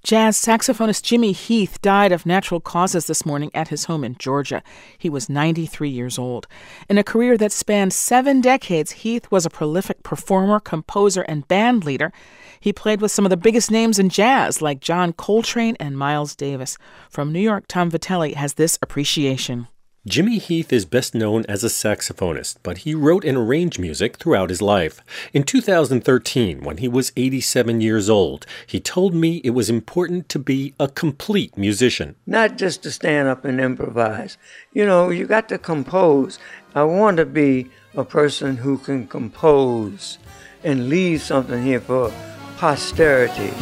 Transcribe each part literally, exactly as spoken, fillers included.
Jazz saxophonist Jimmy Heath died of natural causes this morning at his home in Georgia. He was ninety-three years old. In a career that spanned seven decades, Heath was a prolific performer, composer, and band leader. He played with some of the biggest names in jazz, like John Coltrane and Miles Davis. From New York, Tom Vitelli has this appreciation. Jimmy Heath is best known as a saxophonist, but he wrote and arranged music throughout his life. In two thousand thirteen, when he was eighty-seven years old, he told me it was important to be a complete musician. Not just to stand up and improvise. You know, you got to compose. I want to be a person who can compose and leave something here for posterity.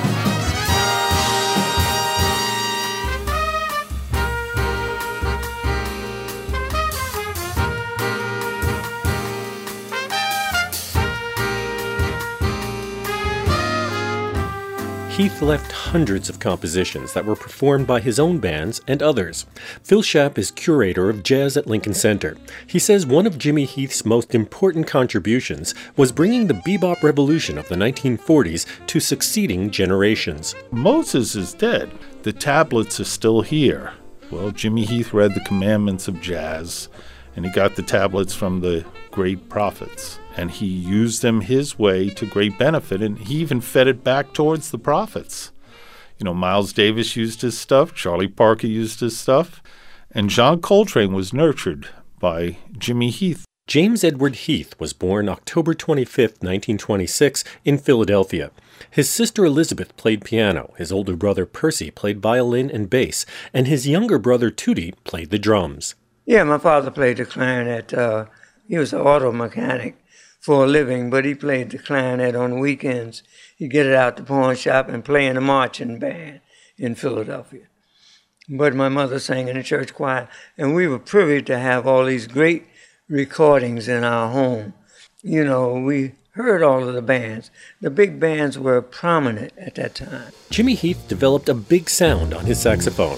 Heath left hundreds of compositions that were performed by his own bands and others. Phil Schaap is curator of jazz at Lincoln Center. He says one of Jimmy Heath's most important contributions was bringing the bebop revolution of the nineteen forties to succeeding generations. Moses is dead. The tablets are still here. Well, Jimmy Heath read the commandments of jazz, and he got the tablets from the great prophets. And he used them his way to great benefit, and he even fed it back towards the prophets. You know, Miles Davis used his stuff, Charlie Parker used his stuff, and John Coltrane was nurtured by Jimmy Heath. James Edward Heath was born October twenty-fifth, nineteen twenty-six, in Philadelphia. His sister Elizabeth played piano, his older brother Percy played violin and bass, and his younger brother Tootie played the drums. Yeah, my father played the clarinet. Uh, he was an auto mechanic for a living, but he played the clarinet on weekends. He'd get it out the pawn shop and play in a marching band in Philadelphia. But my mother sang in the church choir, and we were privy to have all these great recordings in our home. You know, we heard all of the bands. The big bands were prominent at that time. Jimmy Heath developed a big sound on his saxophone.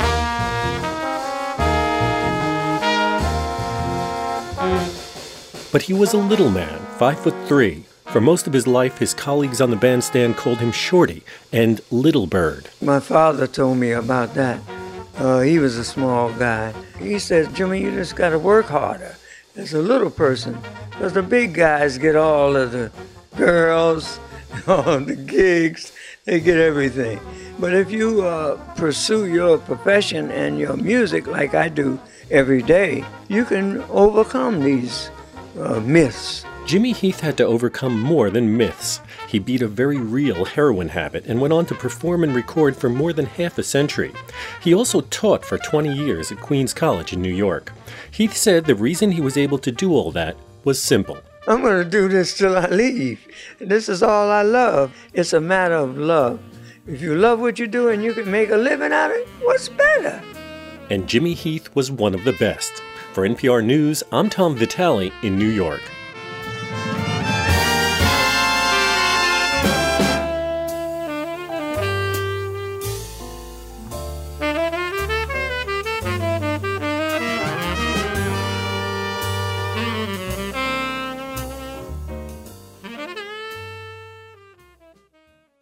But he was a little man, five foot three. For most of his life, his colleagues on the bandstand called him Shorty and Little Bird. My father told me about that. Uh, he was a small guy. He said, Jimmy, you just got to work harder as a little person, because the big guys get all of the girls, all the gigs, they get everything. But if you uh, pursue your profession and your music like I do every day, you can overcome these Uh, myths. Jimmy Heath had to overcome more than myths. He beat a very real heroin habit and went on to perform and record for more than half a century. He also taught for twenty years at Queens College in New York. Heath said the reason he was able to do all that was simple. I'm going to do this till I leave. This is all I love. It's a matter of love. If you love what you do and you can make a living out of it, what's better? And Jimmy Heath was one of the best. For N P R News, I'm Tom Vitelli in New York.